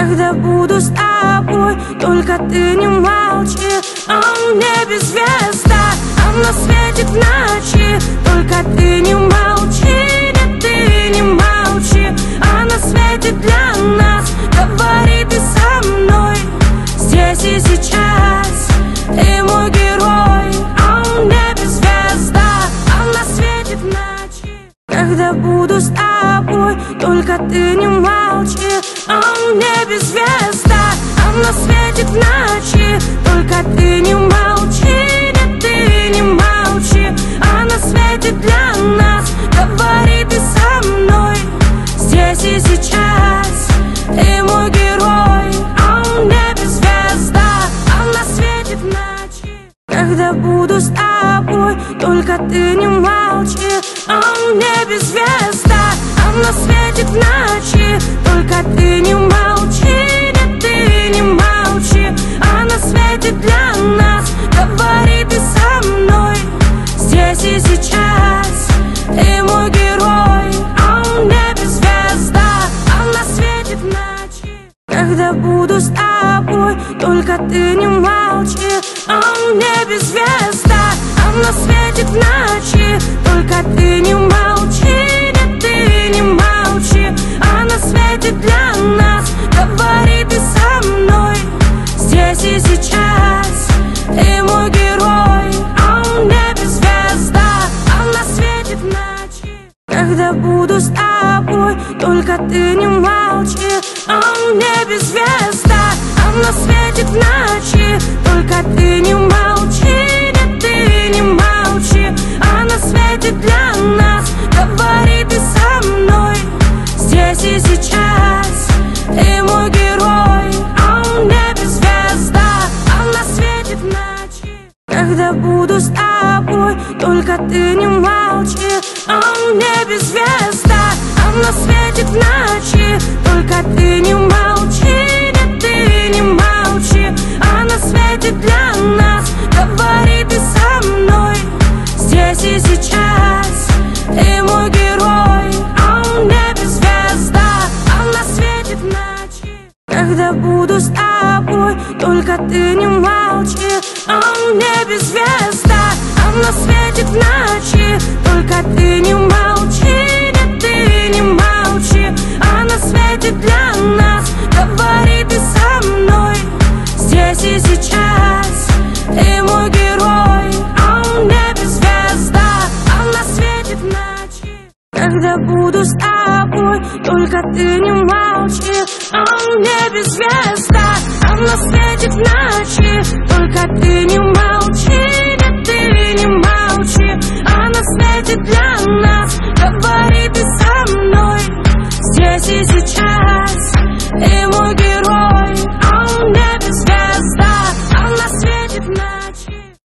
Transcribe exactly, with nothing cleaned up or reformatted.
когда буду с тобой, только ты не молчи. А в небе звезда, а на свете в ночи, только ты не молчи, нет, ты не молчи. А на свете для нас, говори ты со мной, здесь и сейчас, ты мой герой. А в небе звезда, а на свете в ночи, когда буду с тобой, только ты не молчи. А в небе звезда, а на свете в ночи, только ты не молчи, нет, ты не молчи. А на свете для нас, говори ты со мной, здесь и сейчас, ты мой герой. А в небе звезда, а на свете в ночи, когда буду с тобой, только ты не молчи. А в небе звезда, а на свете в ночи, только ты не молчи, нет, ты не молчи. А на свете для нас, говори ты со мной, здесь и сейчас, ты мой герой. А в небе звезда, а на свете в ночи, когда буду с тобой, только ты не молчи. А в небе звезда, а на свете в ночи, только ты не молчи, нет, ты не молчи. А на свете для нас, говори ты со мной, здесь и сейчас, ты мой герой. А в небе звезда, а на свете в ночи, когда буду с тобой, только ты не молчи. А в небе звезда, а на свете в ночи, только ты не молчи, нет, ты не молчи. А на свете для нас, говори ты со мной, здесь и сейчас, ты мой герой. А в небе звезда, а на свете в ночи, когда буду с тобой, только ты не молчи. А в небе звезда, а на свете в ночи, только ты не молчи, нет, ты не молчи. А на свете для нас, говори ты со мной, здесь и сейчас, ты мой герой. А в небе звезда, а на свете в ночи, когда буду с тобой, только ты не молчи. А в небе звезда, а на свете в ночи, только ты не молчи, нет, ты не молчи. А на свете для нас, говори ты со мной, здесь и сейчас, ты мой герой. А в небе звезда, а на свете в ночи, когда буду с тобой, только ты не молчи. А в небе звезда, а на свете в ночи, только ты не молчи, нет, ты не молчи. А на свете для нас,